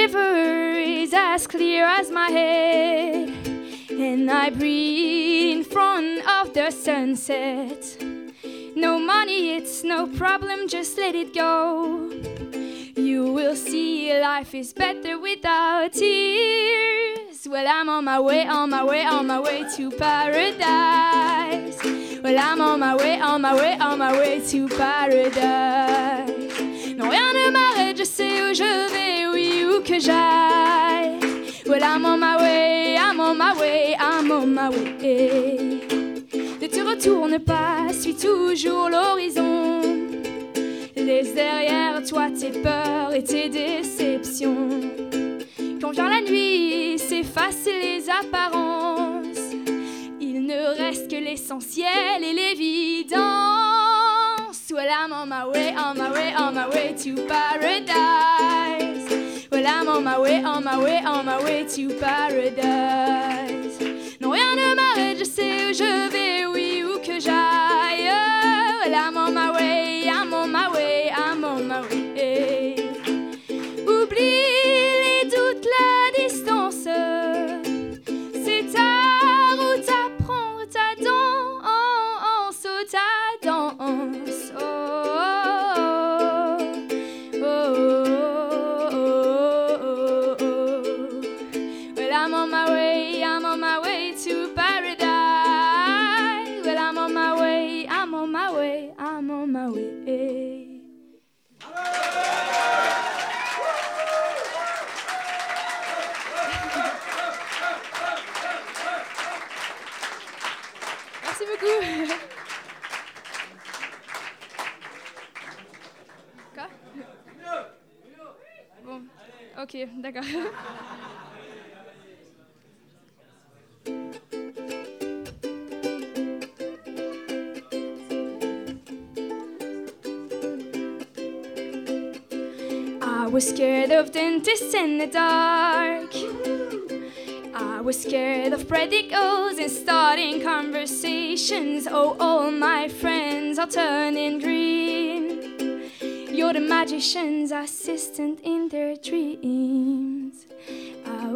river is as clear as my head, and I breathe in front of the sunset. No money, it's no problem, just let it go. You will see life is better without tears. Well, I'm on my way, on my way, on my way to paradise. Well, I'm on my way, on my way, on my way to paradise. Non, rien ne m'arrête, je sais où je vais, oui, où que j'aille. Well, I'm on my way, I'm on my way, I'm on my way. Ne te retourne pas, suis toujours l'horizon. Laisse derrière toi tes peurs et tes déceptions. Quand vient la nuit, s'effacent les apparences. Il ne reste que l'essentiel et l'évidence. Well, I'm on my way, on my way, on my way to paradise. Well, I'm on my way, on my way, on my way to paradise. Non, rien ne m'arrête, je sais où je vais, oui, où que j'aille. Well, I'm on my way, I'm on my way, I'm on my way. Oublie les doutes, la distance. C'est ta route à prendre, ta danse, ta danse. Oh, oh, oh, oh, oh. Well, I'm on my way, I'm on my way to paradise. Well, I'm on my way, I'm on my way, I'm on my way. Merci beaucoup. Quoi? Bon, ok, d'accord. I was scared of dentists in the dark. I was scared of predicos and starting conversations. Oh, all my friends are turning green. You're the magician's assistant in their dreams. Ah,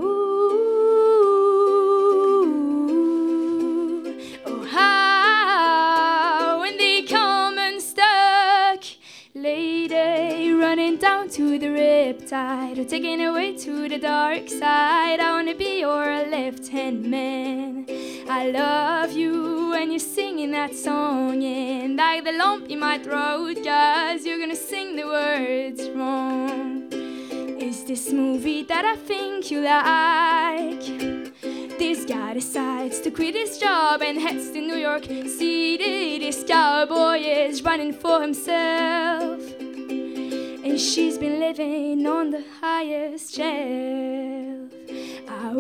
ooh, oh, how when they come unstuck, lady, running down to the riptide or taken away to the dark side. I wanna be your left-hand man. I love you when you're singing that song, and like the lump in my throat, 'cause you're gonna sing the words wrong. Is this movie that I think you like? This guy decides to quit his job and heads to New York City. This cowboy is running for himself, and she's been living on the highest shelf. Ah,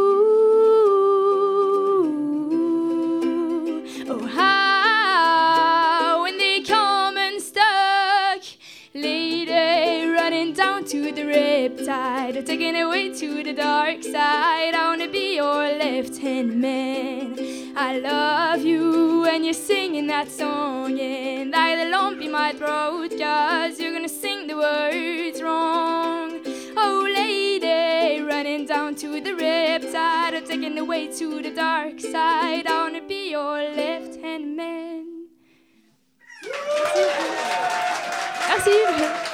ooh, oh, how when they come unstuck, lady, running down to the riptide or taken away to the dark side. I wanna be your left-hand man. I love you when you're singing that song, and like the lump in my throat, 'cause you're gonna sing the words wrong. Oh, lady, running down to the riptide or taken away to the dark side. I wanna be your left-hand man. Merci. Merci.